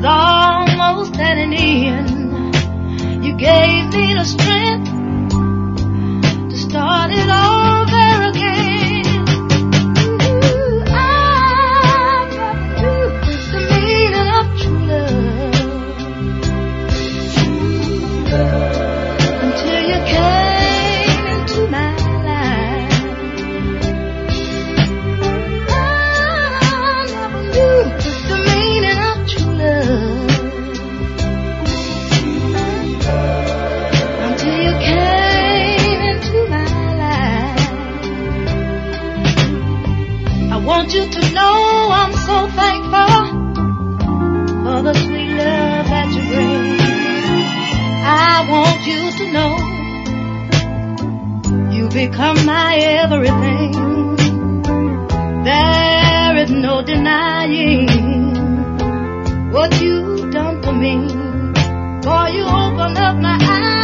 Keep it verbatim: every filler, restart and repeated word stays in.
was almost at an end. You gave me the strength to start it over again. Ooh, I never knew the meaning of true love until you came into my life. I never knew the meaning of true love until you came into my life. I want you to know I'm so thankful for the sweet love that you bring. I want you to know you become my everything. There is no denying what you've done for me. Boy, you open up my eyes.